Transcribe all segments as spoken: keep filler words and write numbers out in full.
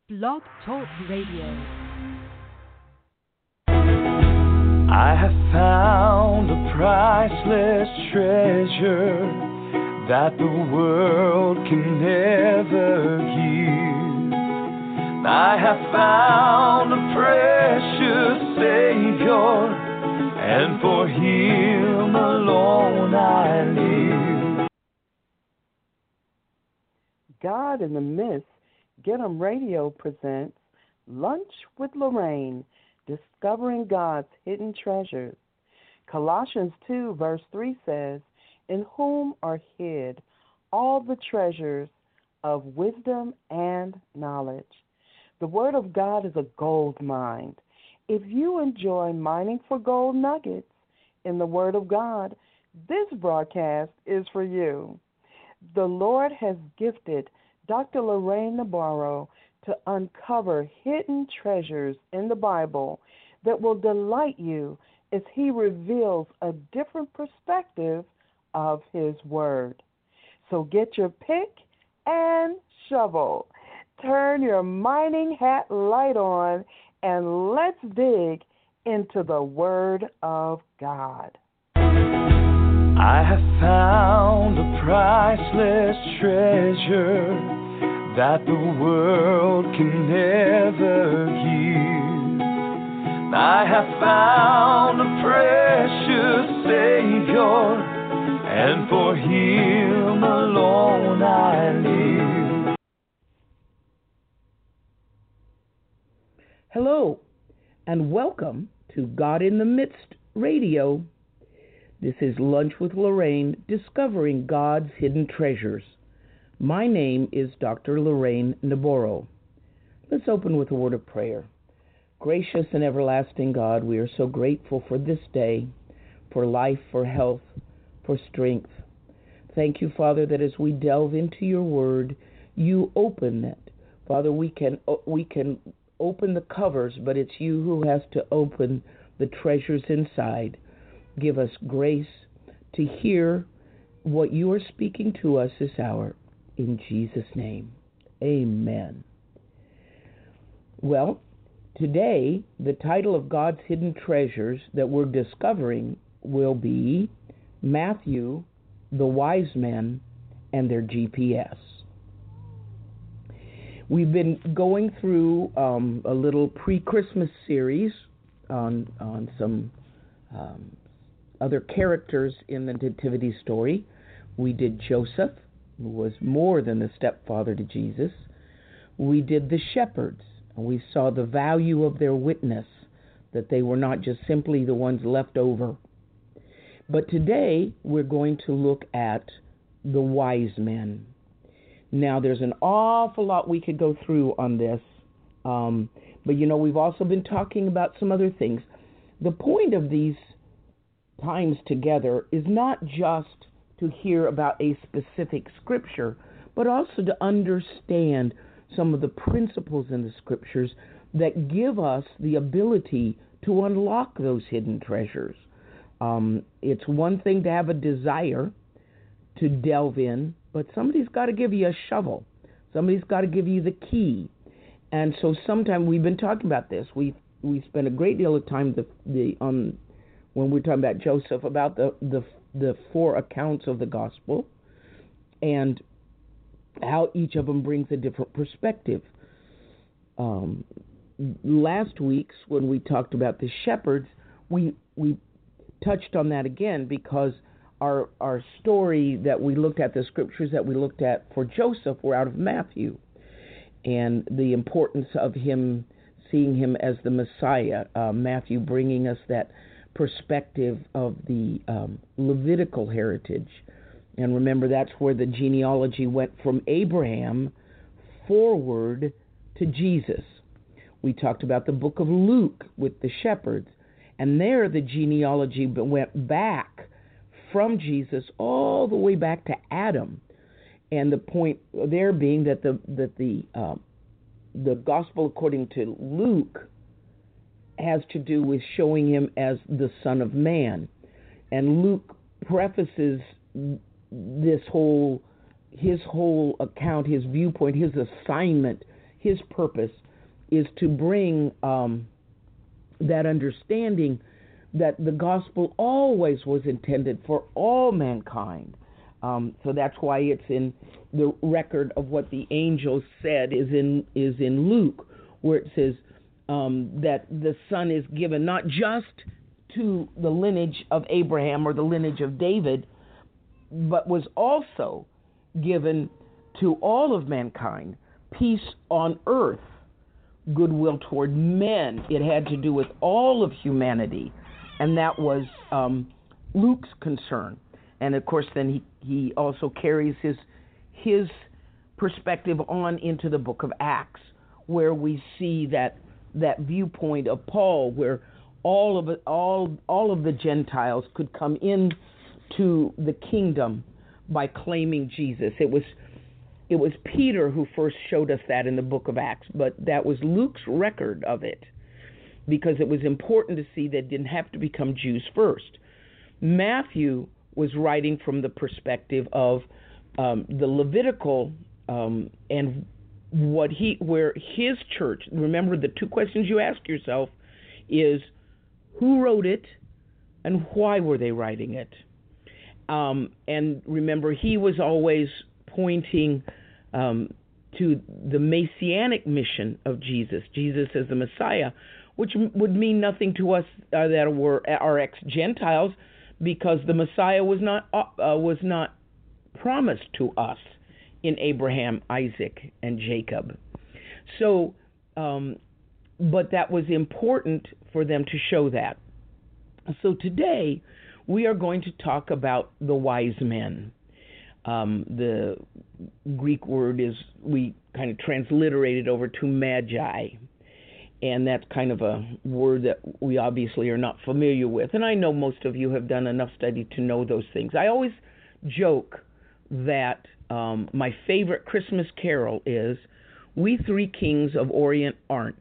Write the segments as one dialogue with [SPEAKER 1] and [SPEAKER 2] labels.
[SPEAKER 1] Blog Talk Radio.
[SPEAKER 2] I have found a priceless treasure that the world can never give. I have found a precious Savior, and for Him alone I live.
[SPEAKER 3] God in the Midst, Get 'em Radio presents Lunch with Lorraine, Discovering God's Hidden Treasures. Colossians two verse three says, "In whom are hid all the treasures of wisdom and knowledge." The Word of God is a gold mine. If you enjoy mining for gold nuggets in the Word of God, this broadcast is for you. The Lord has gifted Doctor Lorraine Nabarro to uncover hidden treasures in the Bible that will delight you as he reveals a different perspective of his Word. So get your pick and shovel. Turn your mining hat light on, and let's dig into the Word of God.
[SPEAKER 2] I have found a priceless treasure that the world can never give. I have found a precious Savior, and for Him alone I live.
[SPEAKER 4] Hello, and welcome to God in the Midst Radio. This is Lunch with Lorraine, Discovering God's Hidden Treasures. My name is Doctor Lorraine Nabarro. Let's open with a word of prayer. Gracious and everlasting God, we are so grateful for this day, for life, for health, for strength. Thank you, Father, that as we delve into your word, you open it. Father, we can we can open the covers, but it's you who has to open the treasures inside. Give us grace to hear what you are speaking to us this hour. In Jesus' name, amen. Well, today, the title of God's Hidden Treasures that we're discovering will be Matthew, the Wise Men, and Their G P S. We've been going through um, a little pre-Christmas series on, on some um, other characters in the Nativity story. We did Joseph, who was more than the stepfather to Jesus. We did the shepherds, and we saw the value of their witness, that they were not just simply the ones left over. But today, we're going to look at the wise men. Now, there's an awful lot we could go through on this, um, but, you know, we've also been talking about some other things. The point of these times together is not just to hear about a specific scripture, but also to understand some of the principles in the scriptures that give us the ability to unlock those hidden treasures. Um, it's one thing to have a desire to delve in, but somebody's got to give you a shovel. Somebody's got to give you the key. And so sometimes we've been talking about this. We we spent a great deal of time the the on when we're talking about Joseph, about the the the four accounts of the gospel and how each of them brings a different perspective. Um, last week's, when we talked about the shepherds, we we touched on that again because our our story that we looked at, the scriptures that we looked at for Joseph were out of Matthew, and the importance of him, seeing him as the Messiah, uh, Matthew bringing us that perspective of the um, Levitical heritage. And remember, that's where the genealogy went from Abraham forward to Jesus. We talked about the book of Luke with the shepherds, and there the genealogy went back from Jesus all the way back to Adam. And the point there being that the that the uh, the gospel according to Luke has to do with showing him as the Son of Man. And Luke prefaces this whole, his whole account, his viewpoint, his assignment, his purpose is to bring um, that understanding that the gospel always was intended for all mankind. Um, so that's why it's in the record of what the angel said is in is in Luke, where it says um, that the Son is given not just to the lineage of Abraham or the lineage of David, but was also given to all of mankind, peace on earth, goodwill toward men. It had to do with all of humanity, and that was um, Luke's concern. And of course, then he, he also carries his his perspective on into the book of Acts, where we see that that viewpoint of Paul, where all of it, all all of the Gentiles could come in to the kingdom by claiming Jesus. It was it was Peter who first showed us that in the book of Acts, but that was Luke's record of it, because it was important to see that it didn't have to become Jews first. Matthew was writing from the perspective of um, the Levitical um, and what he, where his church. Remember, the two questions you ask yourself is who wrote it and why were they writing it? Um, and remember, he was always pointing um, to the messianic mission of Jesus, Jesus as the Messiah, which would mean nothing to us uh, that were our ex-Gentiles, because the Messiah was not uh, was not promised to us in Abraham, Isaac, and Jacob. So, um, but that was important for them to show that. So today, we are going to talk about the wise men. Um, the Greek word is, we kind of transliterated over to magi. And that's kind of a word that we obviously are not familiar with. And I know most of you have done enough study to know those things. I always joke that um, my favorite Christmas carol is "We Three Kings of Orient Aren't."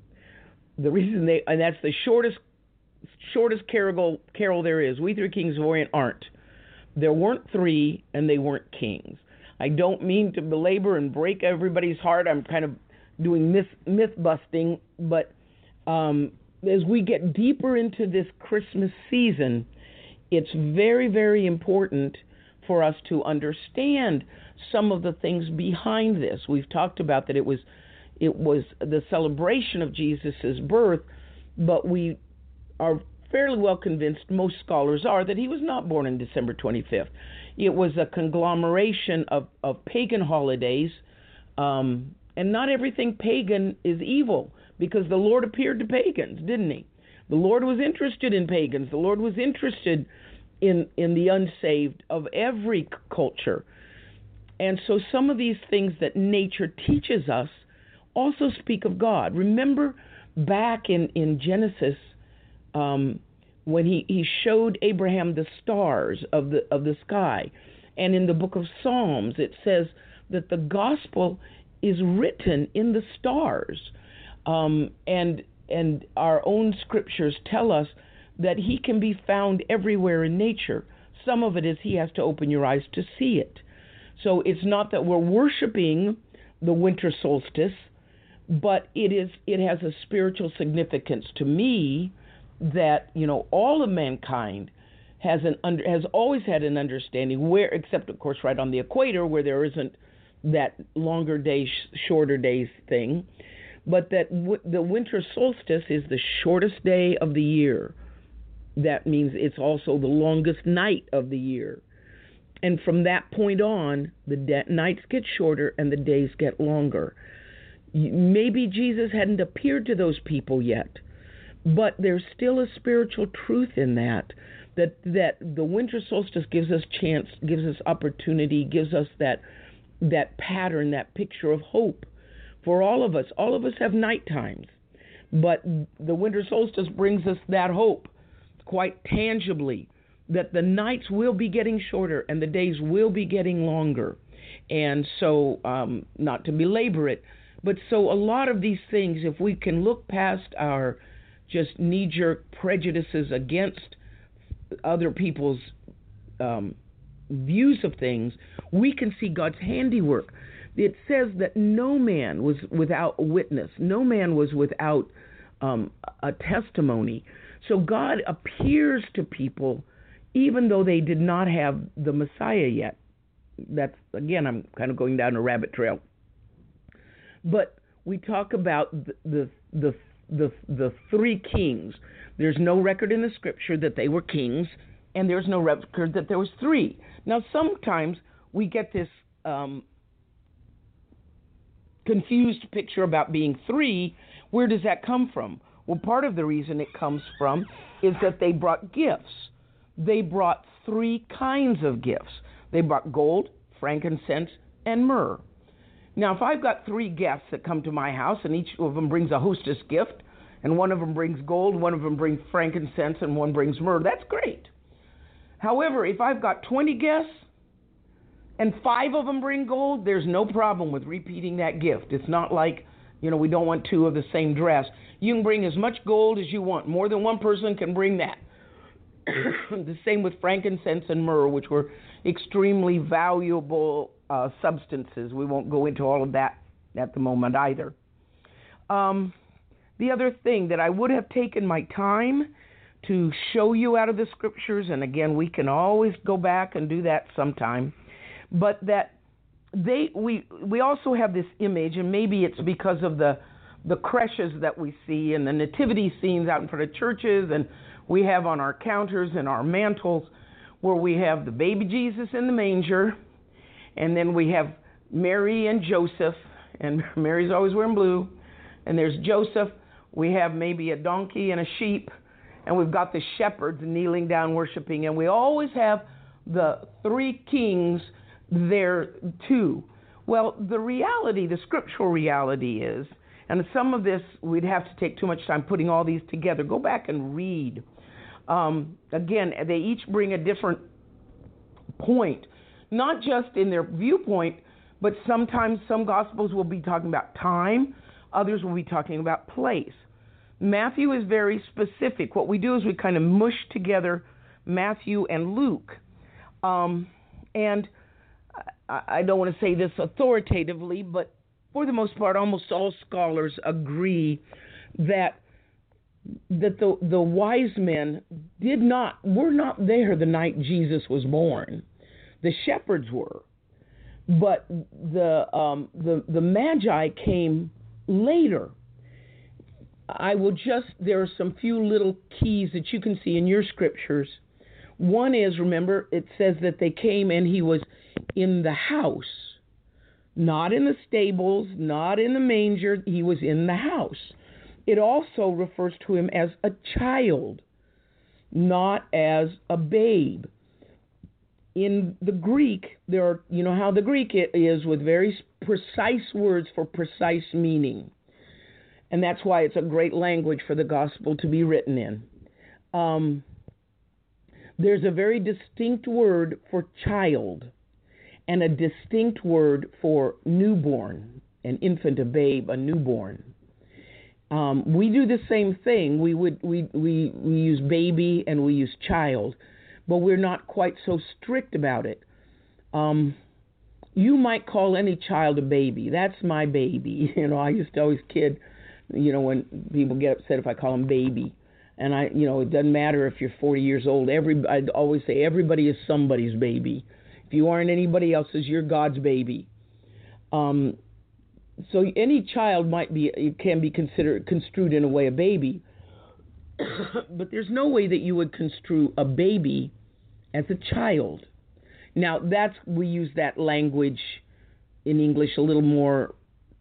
[SPEAKER 4] The reason they, and that's the shortest shortest carol, carol there is, "We Three Kings of Orient Aren't." There weren't three, and they weren't kings. I don't mean to belabor and break everybody's heart. I'm kind of doing myth, myth busting, but um, as we get deeper into this Christmas season, it's very, very important for us to understand some of the things behind this. We've talked about that it was it was the celebration of Jesus' birth, but we are fairly well convinced, most scholars are, that he was not born on December twenty-fifth. It was a conglomeration of, of pagan holidays, um, and not everything pagan is evil, because the Lord appeared to pagans, didn't he? The Lord was interested in pagans. The Lord was interested in, in the unsaved of every culture. And so some of these things that nature teaches us also speak of God. Remember back in, in Genesis, um, when he, he showed Abraham the stars of the of the sky. And in the book of Psalms, it says that the gospel is written in the stars. Um, and and our own scriptures tell us that he can be found everywhere in nature. Some of it is he has to open your eyes to see it. So it's not that we're worshiping the winter solstice, but it is it has a spiritual significance to me that, you know, all of mankind has an under, has always had an understanding where, except of course right on the equator where there isn't that longer days, shorter days thing, but that w- the winter solstice is the shortest day of the year. That means it's also the longest night of the year. And from that point on, the de- nights get shorter and the days get longer. Maybe Jesus hadn't appeared to those people yet, but there's still a spiritual truth in that, that that the winter solstice gives us chance, gives us opportunity, gives us that that pattern, that picture of hope for all of us. All of us have night times, but the winter solstice brings us that hope quite tangibly, that the nights will be getting shorter and the days will be getting longer. And so, um, not to belabor it, but so a lot of these things, if we can look past our just knee-jerk prejudices against other people's um, views of things, we can see God's handiwork. it says that no man was without witness. No man was without um, a testimony. So God appears to people even though they did not have the Messiah yet. That's, again, I'm kind of going down a rabbit trail. But we talk about the the the the, the three kings. There's no record in the Scripture that they were kings, and there's no record that there was three. Now, sometimes we get this um, confused picture about being three. Where does that come from? Well, part of the reason it comes from is that they brought gifts. They brought three kinds of gifts. They brought gold, frankincense, and myrrh. Now, if I've got three guests that come to my house, and each of them brings a hostess gift, and one of them brings gold, one of them brings frankincense, and one brings myrrh, that's great. However, if I've got twenty guests, and five of them bring gold, there's no problem with repeating that gift. It's not like, you know, we don't want two of the same dress. You can bring as much gold as you want. More than one person can bring that. The same with frankincense and myrrh, which were extremely valuable uh, substances. We won't go into all of that at the moment either. Um, the other thing that I would have taken my time to show you out of the Scriptures, and again, we can always go back and do that sometime, but that they we we also have this image, and maybe it's because of the the creches that we see and the nativity scenes out in front of churches, and we have on our counters and our mantles, where we have the baby Jesus in the manger, and then we have Mary and Joseph, and Mary's always wearing blue, and there's Joseph. We have maybe a donkey and a sheep, and we've got the shepherds kneeling down worshiping, and we always have the three kings there too. Well, the reality, the scriptural reality is, and some of this we'd have to take too much time putting all these together. Go back and read. Um, again, they each bring a different point, not just in their viewpoint, but sometimes some Gospels will be talking about time, others will be talking about place. Matthew is very specific. What we do is we kind of mush together Matthew and Luke. Um, and I, I don't want to say this authoritatively, but for the most part, almost all scholars agree that that the the wise men did not were not there the night Jesus was born. The shepherds were, but the um, the the Magi came later. I will just there are some few little keys that you can see in your scriptures. One is, remember, it says that they came and he was in the house, not in the stables, not in the manger. He was in the house. It also refers to him as a child, not as a babe. In the Greek, there are, you know how the Greek is with very precise words for precise meaning. And that's why it's a great language for the gospel to be written in. Um, there's a very distinct word for child and a distinct word for newborn, an infant, a babe, a newborn. Um, we do the same thing. We would we, we we use baby and we use child, but we're not quite so strict about it. Um, you might call any child a baby. That's my baby. You know, I used to always kid, you know, when people get upset if I call them baby. And I, you know, it doesn't matter if you're forty years old. Every I'd always say everybody is somebody's baby. If you aren't anybody else's, you're God's baby. Um, so any child might be, it can be considered construed in a way a baby, but there's no way that you would construe a baby as a child. Now that's we use that language in English a little more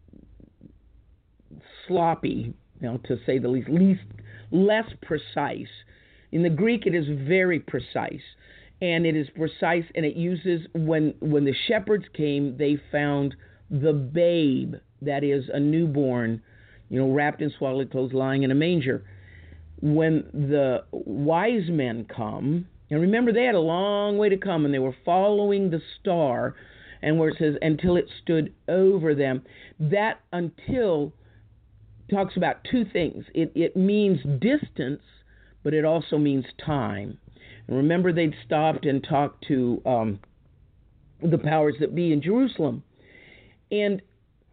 [SPEAKER 4] sloppy, you know, to say the least, least less precise. In the Greek, it is very precise, and it is precise, and it uses when when the shepherds came, they found the babe, that is a newborn, you know, wrapped in swaddling clothes, lying in a manger. When the wise men come, and remember they had a long way to come, and they were following the star, and where it says until it stood over them, that until talks about two things. It it means distance, but it also means time. And remember, they'd stopped and talked to um, the powers that be in Jerusalem. And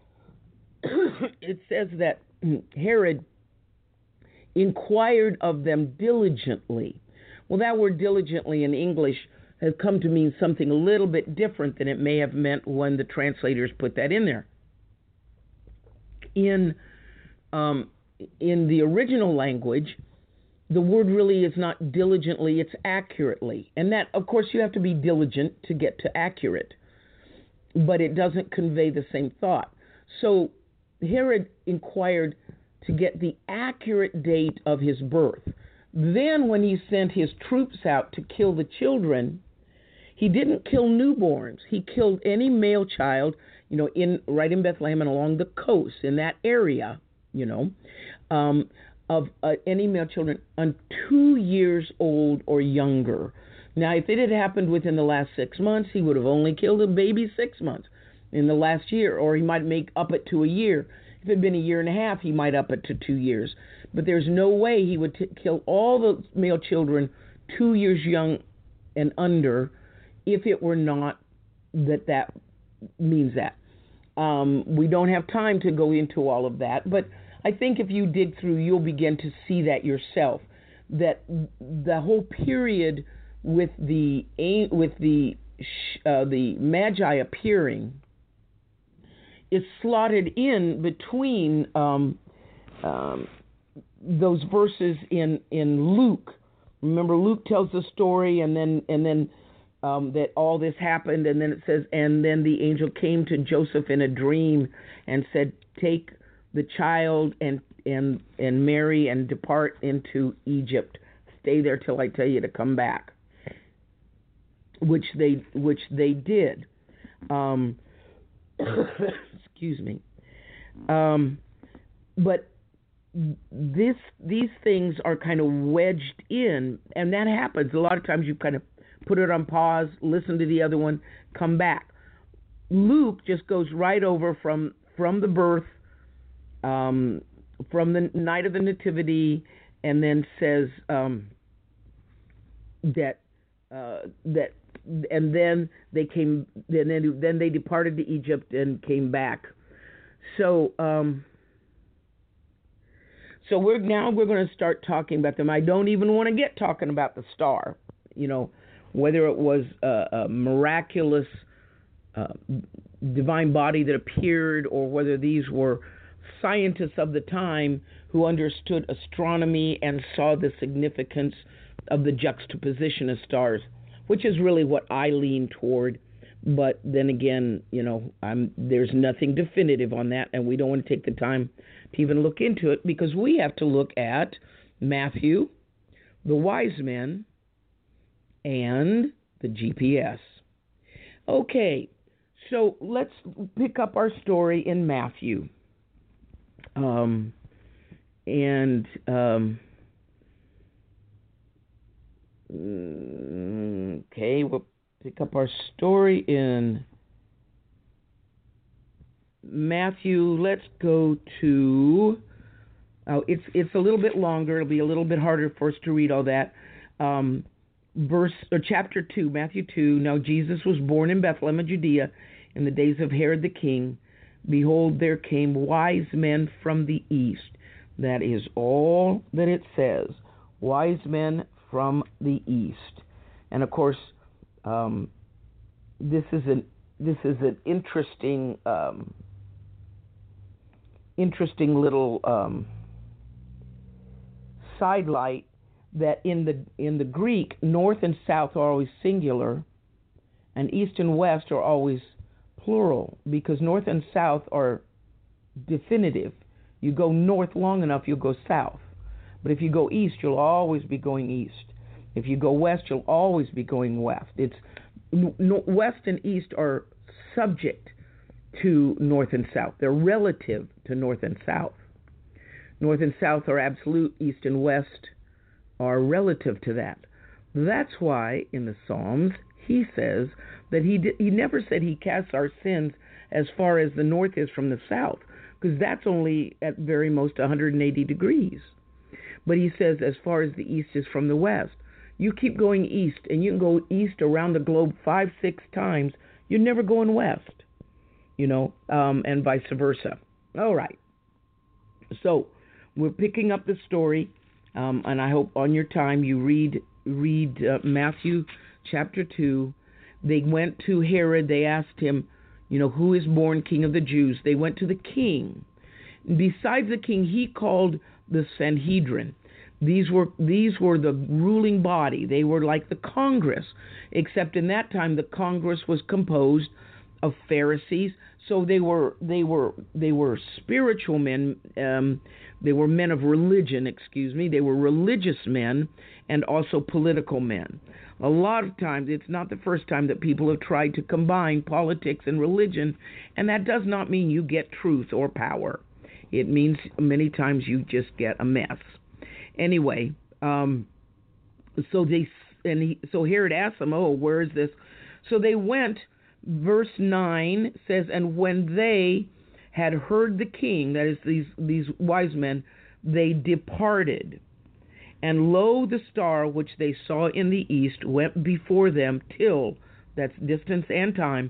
[SPEAKER 4] it says that Herod inquired of them diligently. Well, that word diligently in English has come to mean something a little bit different than it may have meant when the translators put that in there. In um, in the original language, the word really is not diligently, it's accurately. And that, of course, you have to be diligent to get to accurate, but it doesn't convey the same thought. So Herod inquired to get the accurate date of his birth. Then when he sent his troops out to kill the children, he didn't kill newborns. He killed any male child, you know, in right in Bethlehem and along the coast, in that area, you know, um, of uh, any male children on two years old or younger. Now, if it had happened within the last six months, he would have only killed a baby six months in the last year, or he might make up it to a year. If it had been a year and a half, he might up it to two years. But there's no way he would t- kill all the male children two years young and under if it were not that that means that. Um, we don't have time to go into all of that, but I think if you dig through, you'll begin to see that yourself, that the whole period with the with the uh, the Magi appearing is slotted in between um, um, those verses in in Luke. Remember, Luke tells the story, and then and then um, that all this happened, and then it says, and then the angel came to Joseph in a dream and said, "Take the child and and and Mary and depart into Egypt. Stay there till I tell you to come back." Which they which they did. Um, excuse me. Um, but this these things are kind of wedged in, and that happens a lot of times. You kind of put it on pause, listen to the other one, come back. Luke just goes right over from from the birth, um, from the night of the nativity, and then says um, that uh, that. And then they came. Then they, then they departed to Egypt and came back. So, um, so we're now we're going to start talking about them. I don't even want to get talking about the star. You know, whether it was a, a miraculous uh, divine body that appeared, or whether these were scientists of the time who understood astronomy and saw the significance of the juxtaposition of stars, which is really what I lean toward. But then again, you know, I'm, there's nothing definitive on that, and we don't want to take the time to even look into it, because we have to look at Matthew, the wise men, and the G P S. Okay, so let's pick up our story in Matthew. Um, and... Um, Okay, we'll pick up our story in Matthew. Let's go to. Oh, it's it's a little bit longer. It'll be a little bit harder for us to read all that. Um, verse or chapter two, Matthew two. Now Jesus was born in Bethlehem of Judea in the days of Herod the king. Behold, there came wise men from the east. That is all that it says. Wise men from the east. And of course, um, this is an this is an interesting um, interesting little um, sidelight, that in the in the Greek, north and south are always singular, and east and west are always plural, because north and south are definitive. You go north long enough, you'll go south. But if you go east, you'll always be going east. If you go west, you'll always be going west. It's no, west and east are subject to north and south. They're relative to north and south. North and south are absolute. East and west are relative to that. That's why in the Psalms he says that he did, he never said he casts our sins as far as the north is from the south, because that's only at very most one hundred eighty degrees. But he says as far as the east is from the west. You keep going east, and you can go east around the globe five, six times. You're never going west. you know, um, and vice versa. All right. So we're picking up the story, um, and I hope on your time you read read uh, Matthew chapter two. They went to Herod. They asked him, you know, who is born King of the Jews? They went to the king. Besides the king, he called the Sanhedrin. These were these were the ruling body. They were like the Congress, except in that time the Congress was composed of Pharisees. So they were they were they were spiritual men. Um, they were men of religion. Excuse me. They were religious men and also political men. A lot of times, it's not the first time that people have tried to combine politics and religion, and that does not mean you get truth or power. It means many times you just get a mess. Anyway, um, so they and he, so Herod asked them, "Oh, where is this?" So they went. Verse nine says, "And when they had heard the king," that is these these wise men, "they departed. And lo, the star which they saw in the east went before them till," that's distance and time,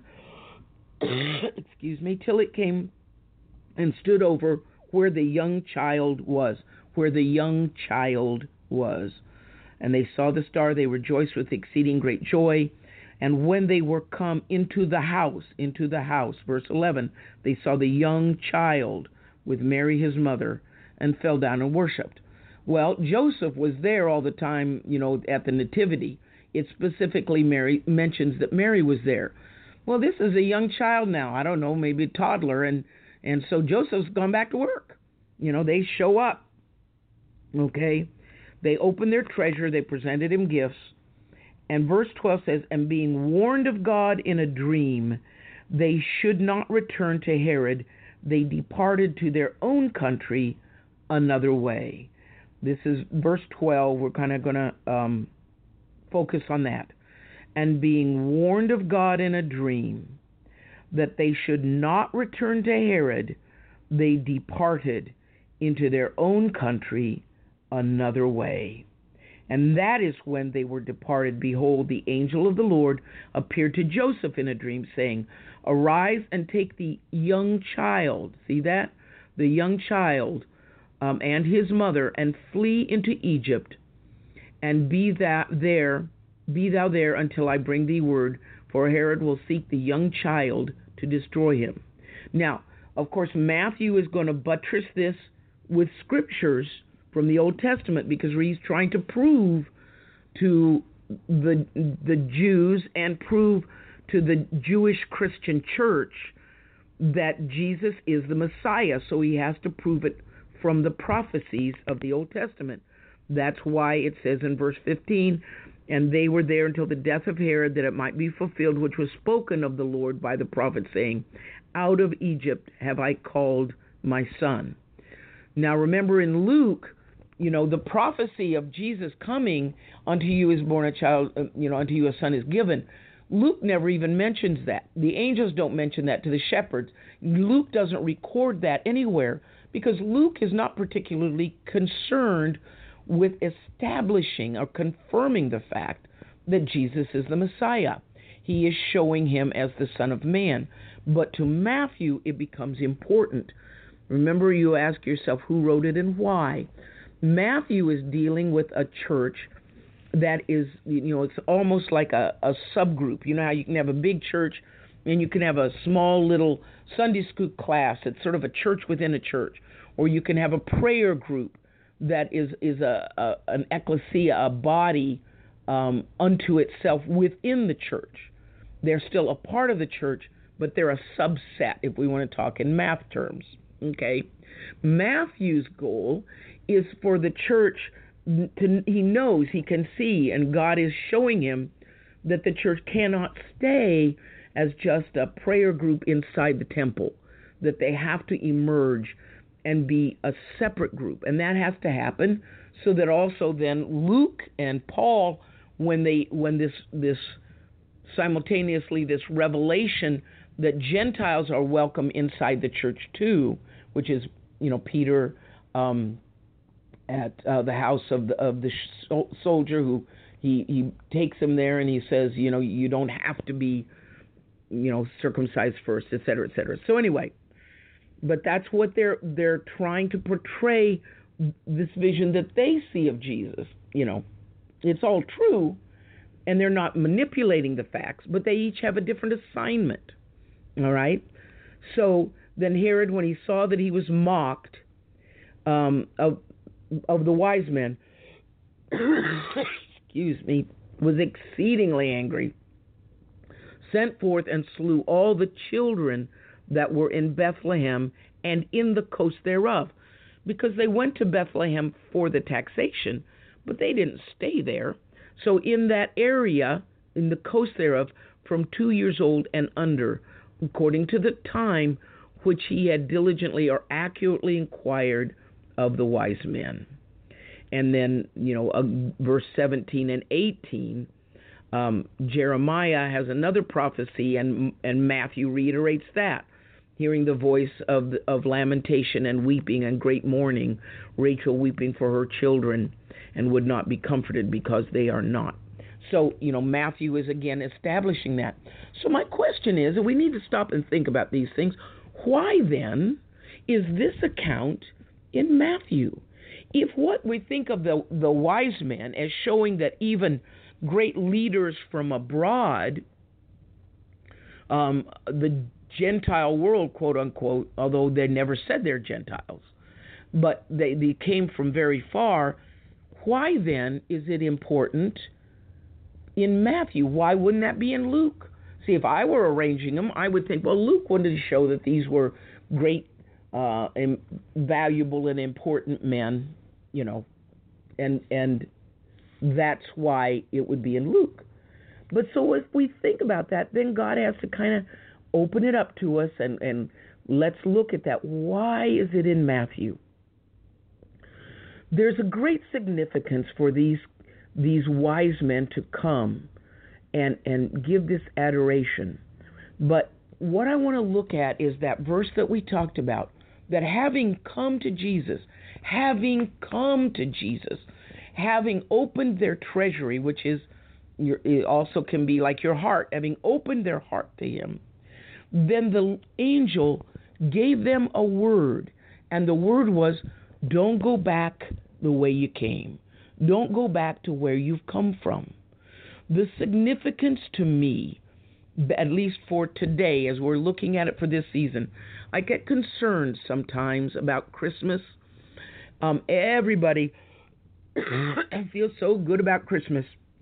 [SPEAKER 4] excuse me, "till it came and stood over where the young child was." Where the young child was. "And they saw the star, they rejoiced with exceeding great joy. And when they were come into the house," into the house, verse eleven, "they saw the young child with Mary his mother, and fell down and worshipped." Well, Joseph was there all the time, you know, at the nativity. It specifically Mary mentions that Mary was there. Well, this is a young child now. I don't know, maybe a toddler, and and so Joseph's gone back to work. You know, they show up. Okay, they opened their treasure, they presented him gifts, and verse twelve says, "And being warned of God in a dream, they should not return to Herod, they departed to their own country another way." This is verse twelve. We're kind of going to um, focus on that. "And being warned of God in a dream, that they should not return to Herod, they departed into their own country another way. And that is when they were departed. Behold, the angel of the Lord appeared to Joseph in a dream, saying, Arise and take the young child," see that? "The young child um, and his mother, and flee into Egypt, and be that there, be thou there until I bring thee word, for Herod will seek the young child to destroy him." Now, of course, Matthew is going to buttress this with scriptures from the Old Testament, because he's trying to prove to the the Jews and prove to the Jewish Christian church that Jesus is the Messiah. So he has to prove it from the prophecies of the Old Testament. That's why it says in verse fifteen, "And they were there until the death of Herod, that it might be fulfilled, which was spoken of the Lord by the prophet, saying, Out of Egypt have I called my son." Now remember in Luke, you know, the prophecy of Jesus coming, "Unto you is born a child, you know, unto you a son is given." Luke never even mentions that. The angels don't mention that to the shepherds. Luke doesn't record that anywhere, because Luke is not particularly concerned with establishing or confirming the fact that Jesus is the Messiah. He is showing him as the Son of Man. But to Matthew, it becomes important. Remember, you ask yourself who wrote it and why. Matthew is dealing with a church that is, you know, it's almost like a, a subgroup. You know how you can have a big church and you can have a small little Sunday school class. It's sort of a church within a church. Or you can have a prayer group that is, is a, a an ecclesia, a body um, unto itself within the church. They're still a part of the church, but they're a subset, if we want to talk in math terms. Okay? Matthew's goal is for the church to, he knows, he can see, and God is showing him that the church cannot stay as just a prayer group inside the temple, that they have to emerge and be a separate group. And that has to happen so that also then Luke and Paul, when they when this this simultaneously this revelation that Gentiles are welcome inside the church too, which is, you know, Peter um, at uh, the house of the, of the soldier who he, he takes him there and he says, you know, you don't have to be you know, circumcised first, et cetera, et cetera. So anyway, but that's what they're they're trying to portray, this vision that they see of Jesus. You know, it's all true, and they're not manipulating the facts, but they each have a different assignment. All right? So then Herod, when he saw that he was mocked um, of of the wise men, excuse me, was exceedingly angry, sent forth and slew all the children that were in Bethlehem and in the coast thereof, because they went to Bethlehem for the taxation, but they didn't stay there. So in that area, in the coast thereof, from two years old and under, according to the time which he had diligently or accurately inquired of the wise men. And then, you know, uh, verse seventeen and eighteen, um, Jeremiah has another prophecy, and and Matthew reiterates that. Hearing the voice of of lamentation and weeping and great mourning, Rachel weeping for her children, and would not be comforted because they are not. So, you know, Matthew is again establishing that. So my question is, and we need to stop and think about these things, why then is this account in Matthew? If what we think of the, the wise men as showing that even great leaders from abroad, um, the Gentile world, quote unquote, although they never said they're Gentiles, but they, they came from very far, why then is it important in Matthew? Why wouldn't that be in Luke? See, if I were arranging them, I would think, well, Luke wanted to show that these were great, uh, and valuable and important men, you know, and and that's why it would be in Luke. But so if we think about that, then God has to kind of open it up to us, and, and let's look at that. Why is it in Matthew? There's a great significance for these these wise men to come and, and give this adoration. But what I want to look at is that verse that we talked about, that having come to Jesus, having come to Jesus, having opened their treasury, which is your, it also can be like your heart, having opened their heart to him, then the angel gave them a word, and the word was, don't go back the way you came. Don't go back to where you've come from. The significance to me, at least for today, as we're looking at it for this season, I get concerned sometimes about Christmas. Um, everybody feels so good about Christmas,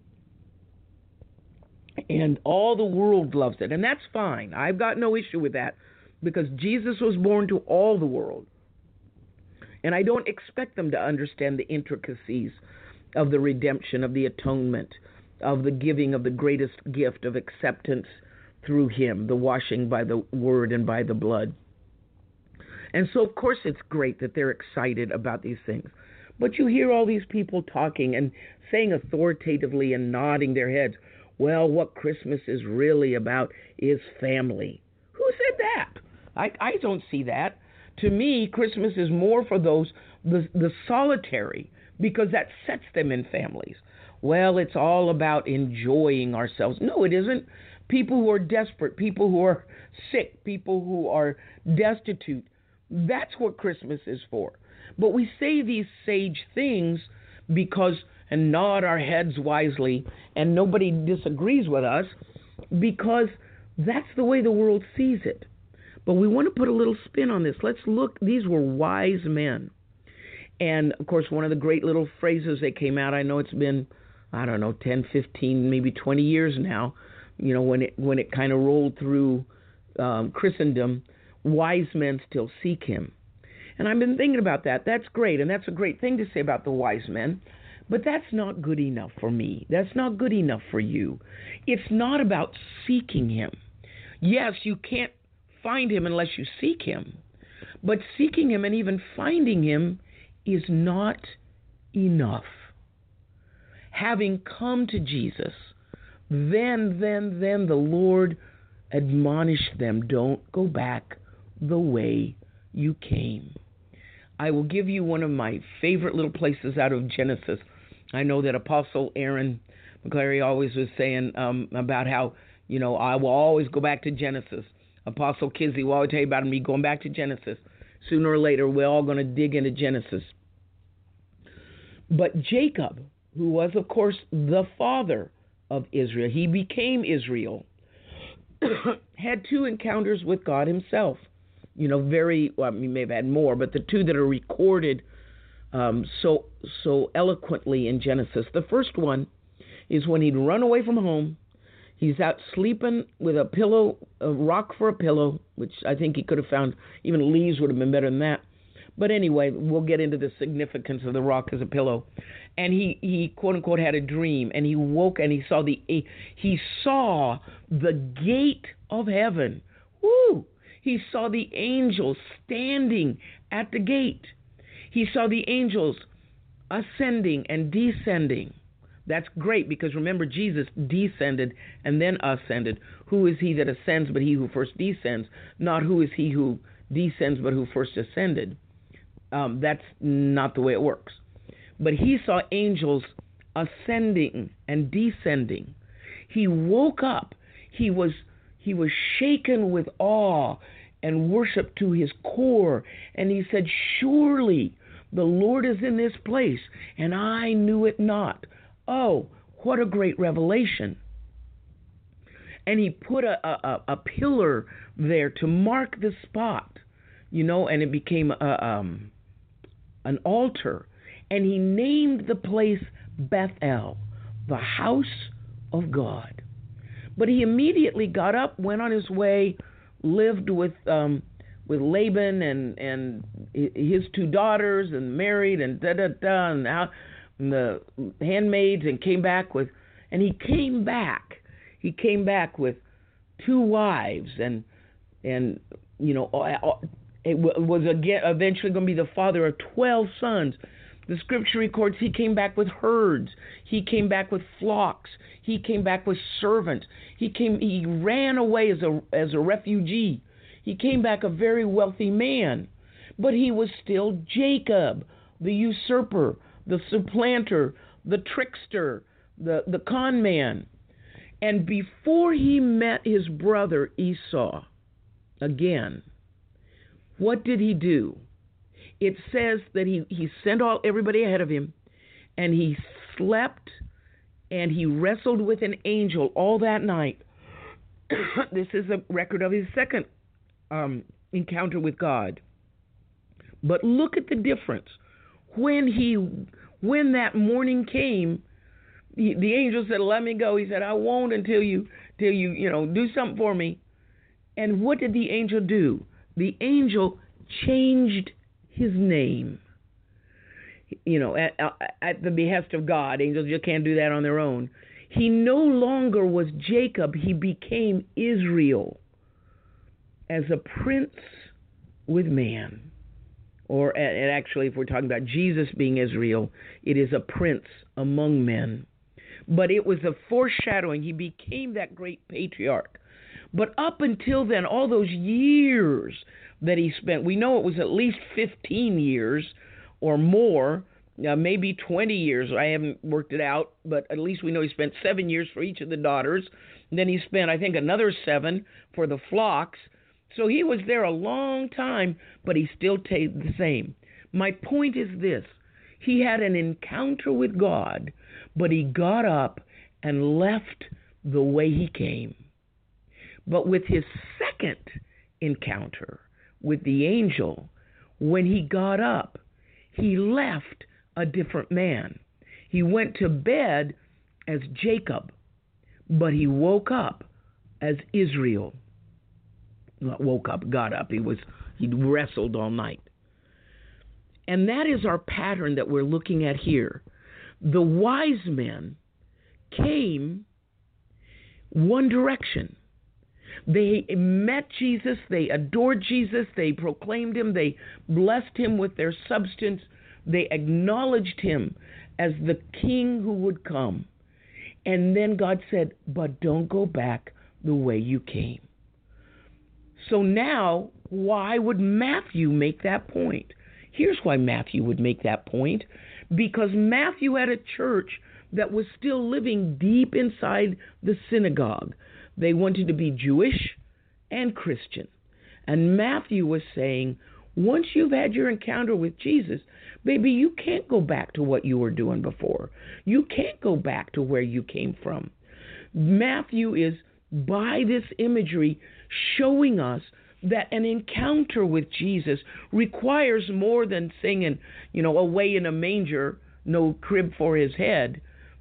[SPEAKER 4] and all the world loves it, and that's fine. I've got no issue with that, because Jesus was born to all the world, and I don't expect them to understand the intricacies of the redemption, of the atonement, of the giving of the greatest gift of acceptance through him, the washing by the word and by the blood. And so, of course, it's great that they're excited about these things. But you hear all these people talking and saying authoritatively and nodding their heads, well, what Christmas is really about is family. Who said that? I, I don't see that. To me, Christmas is more for those, the, the solitary, because that sets them in families. Well, it's all about enjoying ourselves. No, it isn't. People who are desperate, people who are sick, people who are destitute, that's what Christmas is for. But we say these sage things because, and nod our heads wisely, and nobody disagrees with us, because that's the way the world sees it. But we want to put a little spin on this. Let's look. These were wise men. And, of course, one of the great little phrases that came out, I know it's been, I don't know, ten, fifteen, maybe twenty years now, you know, when it when it kind of rolled through um, Christendom, wise men still seek him. And I've been thinking about that. That's great, and that's a great thing to say about the wise men. But that's not good enough for me. That's not good enough for you. It's not about seeking him. Yes, you can't find him unless you seek him. But seeking him and even finding him is not enough. Having come to Jesus, then, then, then the Lord admonished them, don't go back the way you came. I will give you one of my favorite little places out of Genesis. I know that Apostle Aaron McClary always was saying um, about how, You know, I will always go back to Genesis. Apostle Kizzy will always tell you about me going back to Genesis. Sooner or later, we're all going to dig into Genesis. But Jacob, who was, of course, the father of Israel, he became Israel, had two encounters with God himself. You know, very, well, he may have had more, but the two that are recorded um, so so eloquently in Genesis. The first one is when he'd run away from home. He's out sleeping with a pillow, a rock for a pillow, which I think he could have found, even leaves would have been better than that. But anyway, we'll get into the significance of the rock as a pillow. And he, he quote unquote had a dream, and he woke and he saw the he saw the gate of heaven. Woo! He saw the angels standing at the gate. He saw the angels ascending and descending. That's great, because remember, Jesus descended and then ascended. Who is he that ascends but he who first descends? Not who is he who descends but who first ascended. Um, that's not the way it works. But he saw angels ascending and descending. He woke up. He was he was shaken with awe and worship to his core. And he said, surely the Lord is in this place, and I knew it not. Oh, what a great revelation. And he put a, a, a pillar there to mark the spot, you know, and it became a, um, an altar. And he named the place Bethel, the house of God. But he immediately got up, went on his way, lived with um, with Laban and, and his two daughters, and married, and da-da-da, and out. And the handmaids, and came back with, and he came back. He came back with two wives, and and you know it was again eventually going to be the father of twelve sons. The scripture records he came back with herds. He came back with flocks. He came back with servants. He came. He ran away as a as a refugee. He came back a very wealthy man, but he was still Jacob, the usurper, the supplanter, the trickster, the, the con man. And before he met his brother Esau again, what did he do? It says that he, he sent all everybody ahead of him, and he slept and he wrestled with an angel all that night. This is a record of his second um, encounter with God. But look at the difference. When he, when that morning came, he, the angel said, "Let me go." He said, "I won't until you, till you, you know, do something for me." And what did the angel do? The angel changed his name. You know, at, at the behest of God. Angels just can't do that on their own. He no longer was Jacob. He became Israel, as a prince with man. Or, and actually, if we're talking about Jesus being Israel, it is a prince among men. But it was a foreshadowing. He became that great patriarch. But up until then, all those years that he spent, we know it was at least fifteen years or more, uh, maybe twenty years. I haven't worked it out, but at least we know he spent seven years for each of the daughters. And then he spent, I think, another seven for the flocks. So he was there a long time, but he still stayed the same. My point is this. He had an encounter with God, but he got up and left the way he came. But with his second encounter with the angel, when he got up, he left a different man. He went to bed as Jacob, but he woke up as Israel. Not woke up, got up. He was he wrestled all night. And that is our pattern that we're looking at here. The wise men came one direction. They met Jesus, they adored Jesus, they proclaimed him, they blessed him with their substance, they acknowledged him as the king who would come. And then God said, but don't go back the way you came. So now, why would Matthew make that point? Here's why Matthew would make that point. Because Matthew had a church that was still living deep inside the synagogue. They wanted to be Jewish and Christian. And Matthew was saying, once you've had your encounter with Jesus, baby, you can't go back to what you were doing before. You can't go back to where you came from. Matthew is, by this imagery, showing us that an encounter with Jesus requires more than singing, you know, away in a manger, no crib for his head.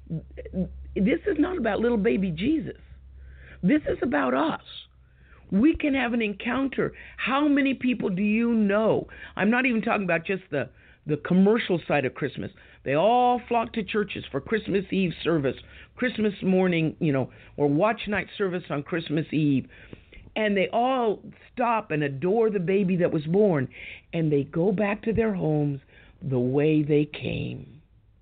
[SPEAKER 4] This is not about little baby Jesus. This is about us. We can have an encounter. How many people do you know? I'm not even talking about just the, the commercial side of Christmas. They all flock to churches for Christmas Eve service, Christmas morning, you know, or watch night service on Christmas Eve. And they all stop and adore the baby that was born. And they go back to their homes the way they came.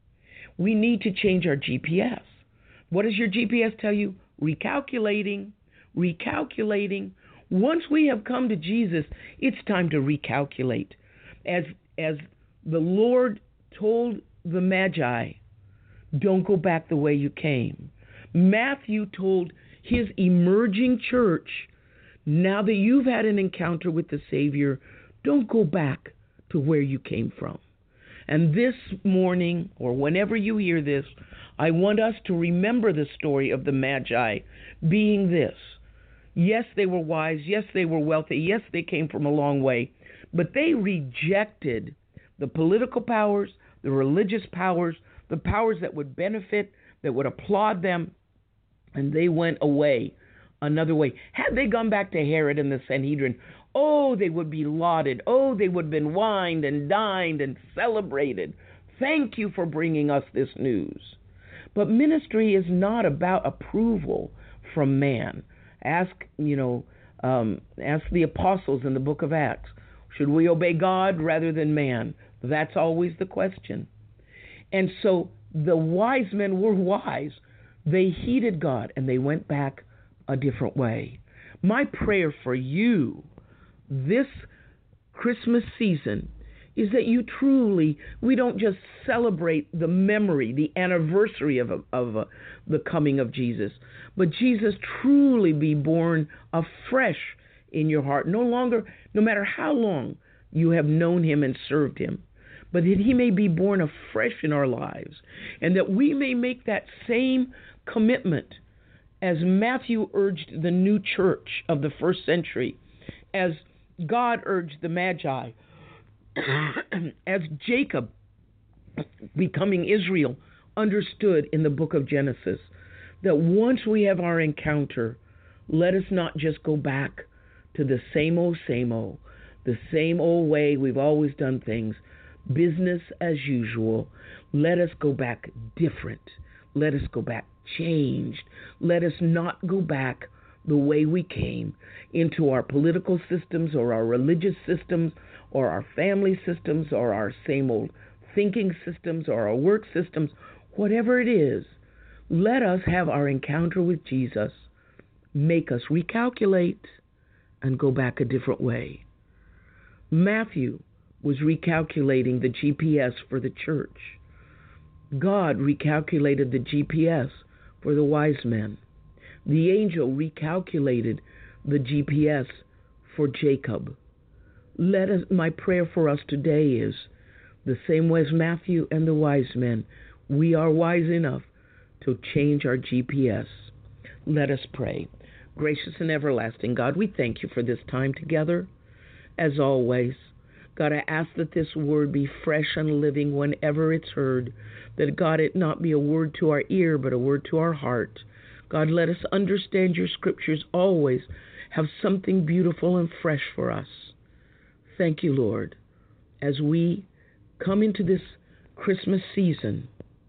[SPEAKER 4] We need to change our G P S. What does your G P S tell you? Recalculating. Recalculating. Once we have come to Jesus, it's time to recalculate. As as the Lord told the Magi, don't go back the way you came. Matthew told his emerging church, now that you've had an encounter with the Savior, don't go back to where you came from. And this morning, or whenever you hear this, I want us to remember the story of the Magi being this. Yes, they were wise. Yes, they were wealthy. Yes, they came from a long way. But they rejected the political powers, the religious powers, the powers that would benefit, that would applaud them, and they went away another way. Had they gone back to Herod and the Sanhedrin, oh, they would be lauded. Oh, they would have been wined and dined and celebrated. Thank you for bringing us this news. But ministry is not about approval from man. Ask, you know, um, ask the apostles in the book of Acts. Should we obey God rather than man? That's always the question. And so the wise men were wise. They heeded God and they went back a different way. My prayer for you this Christmas season is that you truly, we don't just celebrate the memory, the anniversary of, of uh, the coming of Jesus, but Jesus truly be born afresh in your heart. No longer, no matter how long you have known him and served him, but that he may be born afresh in our lives, and that we may make that same commitment as Matthew urged the new church of the first century, as God urged the Magi, as Jacob, becoming Israel, understood in the book of Genesis, that once we have our encounter, let us not just go back to the same old, same old, the same old way we've always done things, business as usual. Let us go back different. Let us go back changed. Let us not go back the way we came into our political systems or our religious systems or our family systems or our same old thinking systems or our work systems, whatever it is. Let us have our encounter with Jesus, make us recalculate and go back a different way. Matthew was recalculating the G P S for the church. God recalculated the G P S for the wise men. The angel recalculated the G P S for Jacob. Let us, my prayer for us today is the same way as Matthew and the wise men. We are wise enough to change our G P S. Let us pray. Gracious and everlasting God, we thank you for this time together. As always, God, I ask that this word be fresh and living whenever it's heard, that, God, it not be a word to our ear, but a word to our heart. God, let us understand your scriptures always have something beautiful and fresh for us. Thank you, Lord, as we come into this Christmas season,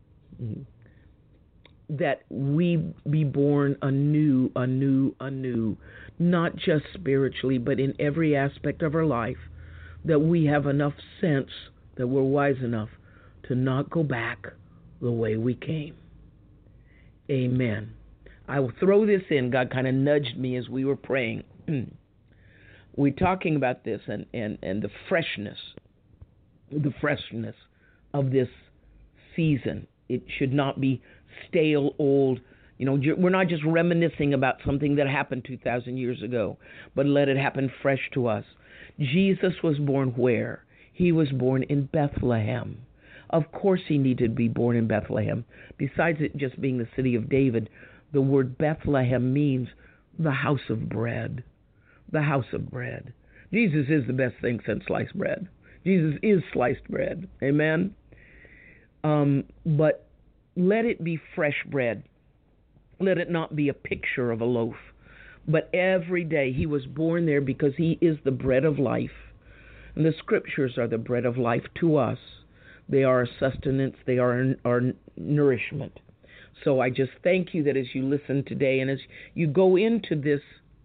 [SPEAKER 4] that we be born anew, anew, anew, not just spiritually, but in every aspect of our life, that we have enough sense, that we're wise enough to not go back the way we came. Amen. I will throw this in. God kind of nudged me as we were praying. We're talking about this and, and, and the freshness, the freshness of this season. It should not be stale, old, You know, we're not just reminiscing about something that happened two thousand years ago, but let it happen fresh to us. Jesus was born where? He was born in Bethlehem. Of course he needed to be born in Bethlehem. Besides it just being the city of David, the word Bethlehem means the house of bread. The house of bread. Jesus is the best thing since sliced bread. Jesus is sliced bread. Amen? Um, but let it be fresh bread. Let it not be a picture of a loaf. But every day he was born there because he is the bread of life. And the scriptures are the bread of life to us. They are our sustenance. They are our nourishment. So I just thank you that as you listen today and as you go into this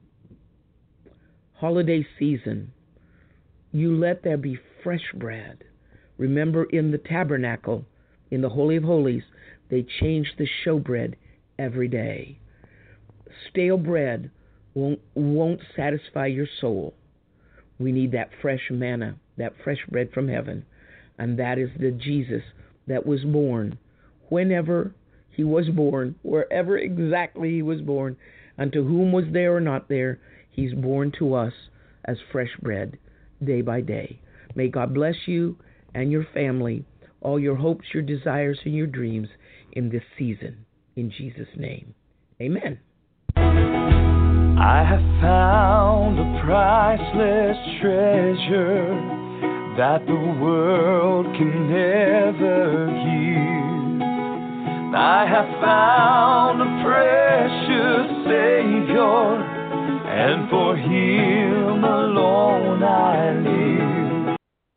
[SPEAKER 4] holiday season, you let there be fresh bread. Remember, in the tabernacle, in the Holy of Holies, they changed the showbread every day. Stale bread won't, won't satisfy your soul. We need that fresh manna, that fresh bread from heaven. And that is the Jesus that was born whenever he was born, wherever exactly he was born, and to whom was there or not there, he's born to us as fresh bread day by day. May God bless you and your family, all your hopes, your desires, and your dreams in this season. In Jesus' name, amen.
[SPEAKER 2] I have found a priceless treasure that the world can never give. I have found a precious Savior, and for him alone I live.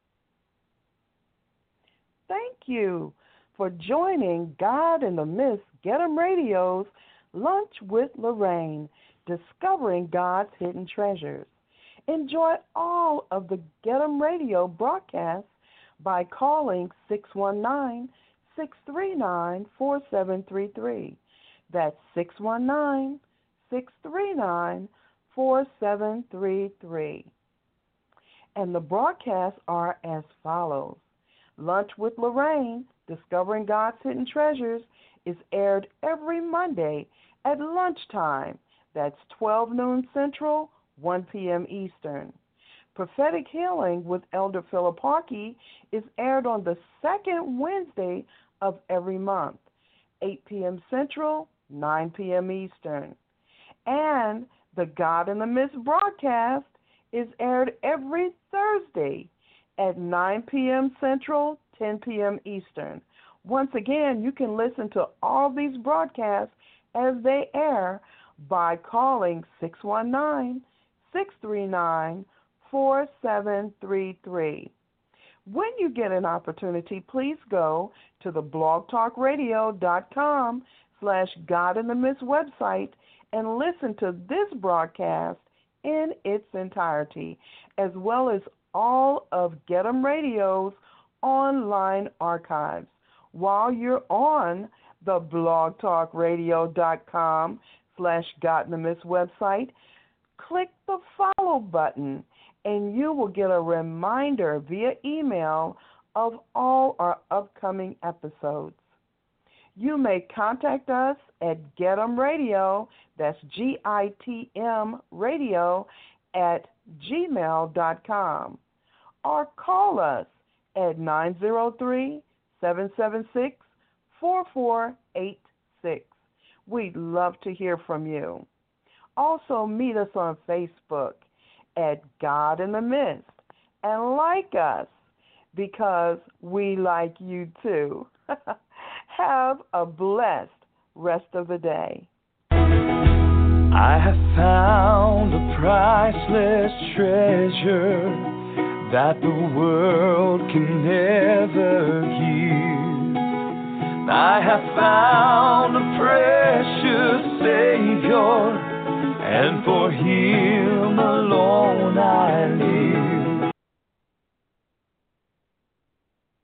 [SPEAKER 3] Thank you for joining God in the Mist Get 'em Radio's Lunch with Lorraine, discovering God's hidden treasures. Enjoy all of the Get 'em Radio broadcasts by calling six one nine, six three nine, four seven three three. That's six one nine, six three nine, four seven three three. And the broadcasts are as follows. Lunch with Lorraine, Discovering God's Hidden Treasures, is aired every Monday at lunchtime. That's twelve noon Central, one p.m. Eastern. Prophetic Healing with Elder Philip Harkey is aired on the second Wednesday of every month, eight p.m. Central, nine p.m. Eastern. And the God in the Mist broadcast is aired every Thursday at nine p.m. Central, ten p.m. Eastern. Once again, you can listen to all these broadcasts as they air by calling six one nine, six three nine, four seven three three. When you get an opportunity, please go to the blogtalkradio.com slash God in the Mist website and listen to this broadcast in its entirety, as well as all of Get 'em Radio's online archives. While you're on the blogtalkradio.com slash God in the Mist website, click the follow button and you will get a reminder via email of all our upcoming episodes. You may contact us at Get 'em Radio, that's G I T M radio, at gmail dot com, or call us at nine zero three, seven seven six, four four eight six. We'd love to hear from you. Also, meet us on Facebook at God in the Mist and like us because we like you too. Have a blessed rest of the day.
[SPEAKER 2] I have found a priceless treasure that the world can never give. I have found a precious Savior, and for him